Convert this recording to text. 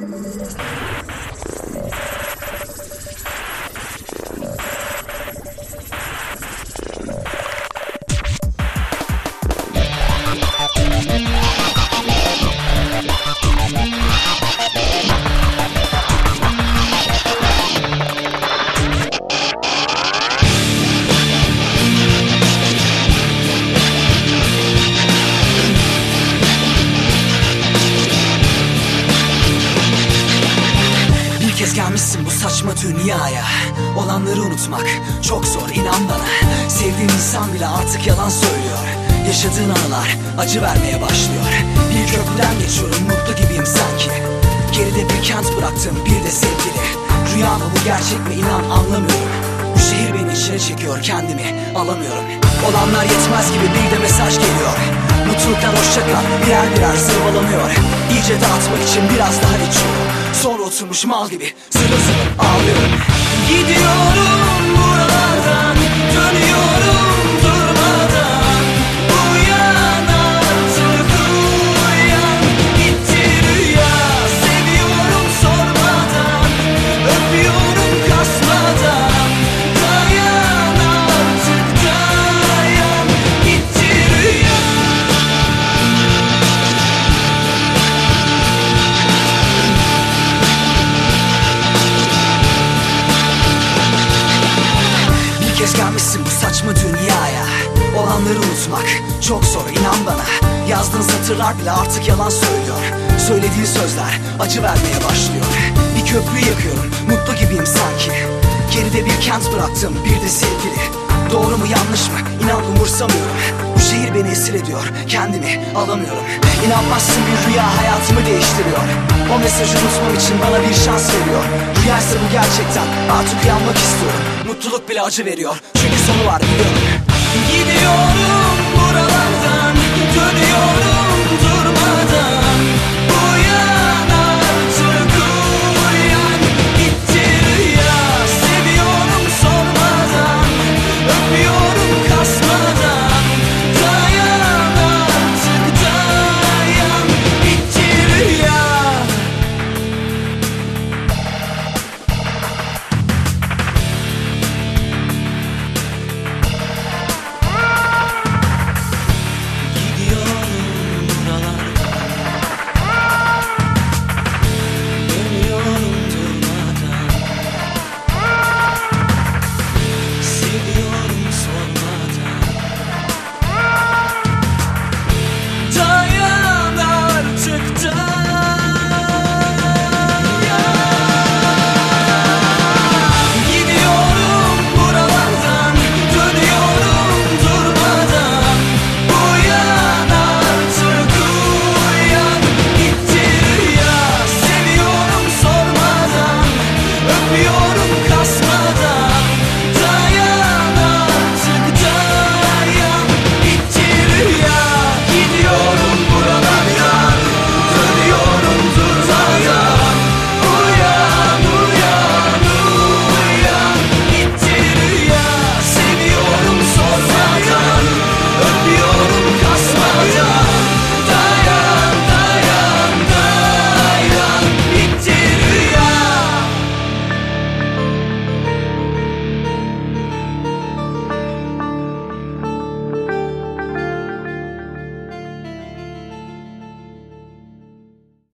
Gelmişsin bu saçma dünyaya. Olanları unutmak çok zor, inan bana. Sevdiğin insan bile artık yalan söylüyor. Yaşadığın anılar acı vermeye başlıyor. Bir köprüden geçiyorum, mutlu gibiyim sanki. Geride bir kent bıraktım, bir de sevgili. Rüya mı bu, gerçek mi, inan anlamıyorum. Bu şehir beni içine çekiyor, kendimi alamıyorum. Olanlar yetmez gibi bir de mesaj geliyor. Mutluluktan hoşça kal, birer birer zırvalanıyor. İyice dağıtmak için biraz daha içiyorum. Sonra oturmuş mal gibi zırıl zırıl ağlıyorum. Gidiyorum buralardan, dönüyorum durmadan. Uyan artık uyan, gitti rüya. Seviyorum sormadan, öpüyorum kasmadan. Dayan artık dayan, gitti rüya. Gelmişsin bu saçma dünyaya. Olanları unutmak çok zor, inan bana. Yazdığın satırlar bile artık yalan söylüyor. Söylediğin sözler acı vermeye başlıyor. Bir köprüyü yakıyorum, mutlu gibiyim sanki. Geride bir kent bıraktım, bir de sevgili. Doğru mu yanlış mı, inan umursamıyorum. Bu şehir beni esir ediyor, kendimi alamıyorum. İnanmazsın bir rüya hayatımı değiştiriyor. O mesajı unutmam için bana bir şans veriyor. Rüyaysa bu gerçekten, artık uyanmak istiyorum. Mutluluk bile acı veriyor, çünkü sonu var biliyorum. Gidiyorum buralardan, dönüyorum